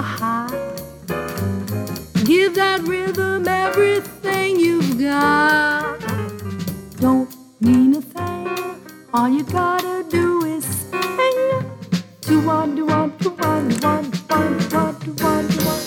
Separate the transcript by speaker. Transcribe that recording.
Speaker 1: heart. Give that rhythm everything you've got. Don't mean a thing. All you gotta do is sing. Do one, do one, do one, do one, do one, do one, do one, do one.